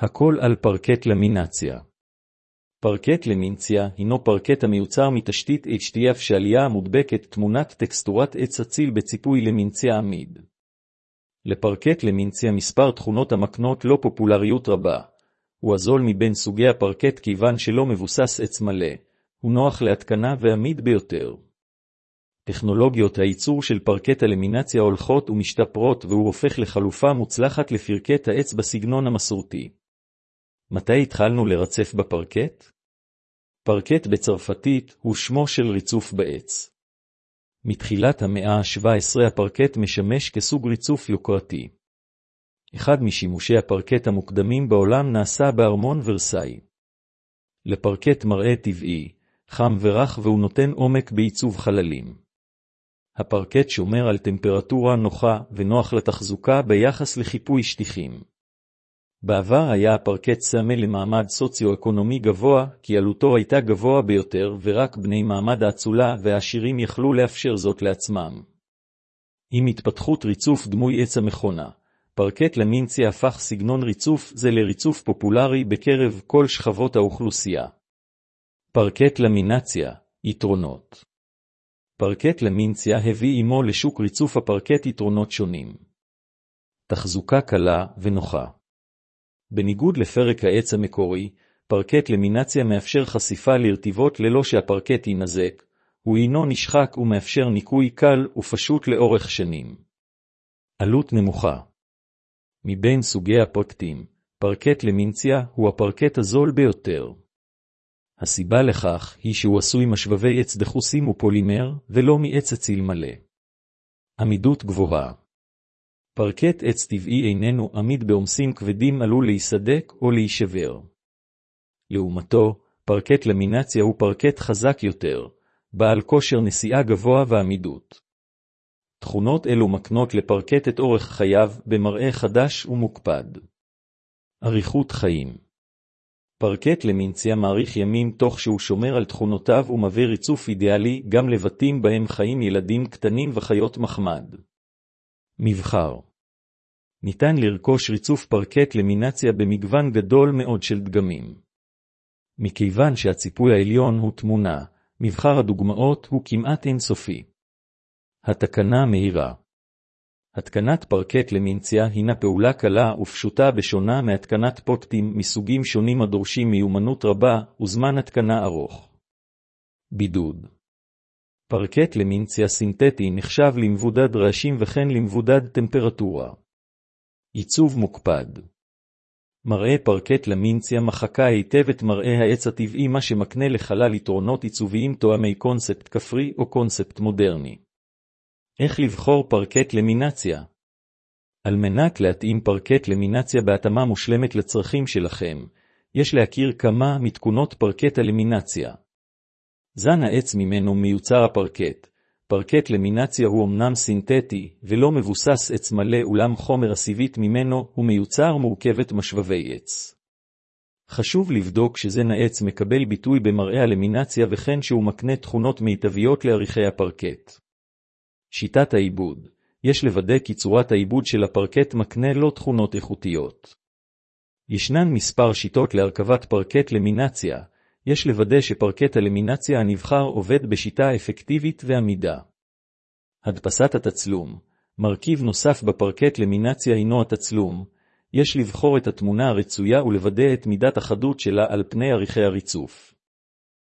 הכל על פרקט למינציה. פרקט למינציה הינו פרקט המיוצר מתשתית HDF שעליה המודבקת תמונת טקסטורת עץ אציל בציפוי למינציה עמיד. לפרקט למינציה מספר תכונות המקנות לו פופולריות רבה. הוא הזול מבין סוגי הפרקט כיוון שלא מבוסס עץ מלא, הוא נוח להתקנה ועמיד ביותר. טכנולוגיות הייצור של פרקט הלמינציה הולכות ומשתפרות והוא הופך לחלופה מוצלחת לפרקט העץ בסגנון המסורתי. מתי התחלנו לרצף בפרקט? פרקט בצרפתית הוא שמו של ריצוף בעץ. מתחילת המאה ה-17 הפרקט משמש כסוג ריצוף יוקרתי. אחד משימושי הפרקט המוקדמים בעולם נעשה בארמון ורסאי. לפרקט מראה טבעי, חם ורך והוא נותן עומק בעיצוב חללים. הפרקט שומר על טמפרטורה נוחה ונוח לתחזוקה ביחס לחיפוי שטיחים. בעבר היה הפרקט סמל למעמד סוציו-אקונומי גבוה, כי עלותו הייתה גבוה ביותר ורק בני מעמד האצולה והעשירים יכלו לאפשר זאת לעצמם. עם התפתחות ריצוף דמוי עץ המכונה, פרקט למינציה הפך סגנון ריצוף זה לריצוף פופולרי בקרב כל שכבות האוכלוסייה. פרקט למינציה, יתרונות. פרקט למינציה הביא עמו לשוק ריצוף הפרקט יתרונות שונים. תחזוקה קלה ונוחה. בניגוד לפרק העץ המקורי, פרקט למינציה מאפשר חשיפה לרטיבות ללא שהפרקט ינזק, הוא אינו נשחק ומאפשר ניקוי קל ופשוט לאורך שנים. עלות נמוכה. מבין סוגי הפרקטים, פרקט למינציה הוא הפרקט הזול ביותר. הסיבה לכך היא שהוא עשוי משבבי עץ דחוסים ופולימר ולא מעץ אציל מלא. עמידות גבוהה. פרקט עץ טבעי איננו עמיד בעומסים כבדים עלול להיסדק או להישבר. לעומתו, פרקט למינציה הוא פרקט חזק יותר, בעל כושר נשיאה גבוה ועמידות. תכונות אלו מקנות לפרקט את אורך חייו במראה חדש ומוקפד. אריכות חיים. פרקט למינציה מאריך ימים תוך שהוא שומר על תכונותיו ומביא ריצוף אידיאלי גם לבתים בהם חיים ילדים קטנים וחיות מחמד. מבחר. ניתן לרכוש ריצוף פרקט למינציה במגוון גדול מאוד של דגמים. מכיוון שהציפוי העליון הוא תמונה, מבחר הדוגמאות הוא כמעט אינסופי. התקנה מהירה. התקנת פרקט למינציה הינה פעולה קלה ופשוטה בשונה מהתקנת פרקטים מסוגים שונים הדורשים מיומנות רבה וזמן התקנה ארוך. בידוד. פרקט למינציה סינתטי נחשב למבודד רעשים וכן למבודד טמפרטורה. עיצוב מוקפד. מראה פרקט למינציה מחקה היטב את מראה העץ הטבעי מה שמקנה לחלל יתרונות עיצוביים תואמי קונספט כפרי או קונספט מודרני. איך לבחור פרקט למינציה? על מנת להתאים פרקט למינציה בהתאמה מושלמת לצרכים שלכם, יש להכיר כמה מתכונות פרקט הלמינציה. זן העץ ממנו מיוצר הפרקט. פרקט למינציה הוא אמנם סינתטי ולא מבוסס עץ מלא אולם חומר הסיבית ממנו הוא מיוצר מורכבת משבבי עץ. חשוב לבדוק שזן העץ מקבל ביטוי במראה הלמינציה וכן שהוא מקנה תכונות מיטביות לעריכי הפרקט. שיטת העיבוד. יש לוודא כי צורת העיבוד של הפרקט מקנה לו תכונות איכותיות. ישנן מספר שיטות להרכבת פרקט למינציה. יש לוודא שפרקט הלמינציה הנבחר עובד בשיטה אפקטיבית ועמידה. הדפסת התצלום. מרכיב נוסף בפרקט למינציה הינו התצלום. יש לבחור את התמונה הרצויה ולוודא את מידת החדות שלה על פני עריכי הריצוף.